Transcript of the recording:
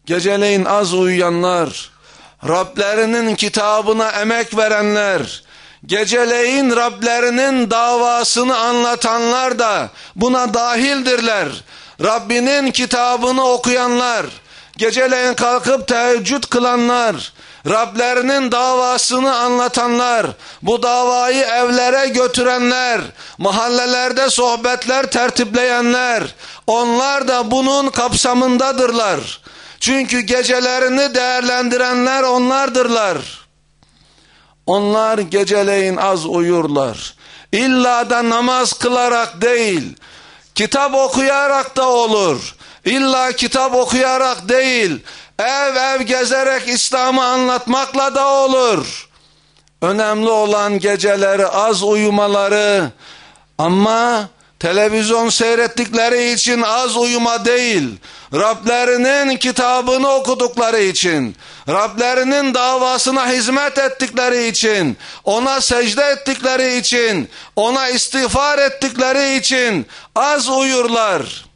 Geceleyin az uyuyanlar, Rablerinin kitabına emek verenler, geceleyin Rablerinin davasını anlatanlar da buna dahildirler. Rabbinin kitabını okuyanlar, geceleyin kalkıp teheccüd kılanlar, Rablerinin davasını anlatanlar, bu davayı evlere götürenler, mahallelerde sohbetler tertipleyenler, onlar da bunun kapsamındadırlar. Çünkü gecelerini değerlendirenler onlardırlar. Onlar geceleyin az uyurlar. İlla da namaz kılarak değil, kitap okuyarak da olur. İlla kitap okuyarak değil, ev ev gezerek İslam'ı anlatmakla da olur. Önemli olan geceleri az uyumaları, ama televizyon seyrettikleri için az uyuma değil, Rablerinin kitabını okudukları için, Rablerinin davasına hizmet ettikleri için, ona secde ettikleri için, ona istiğfar ettikleri için az uyurlar.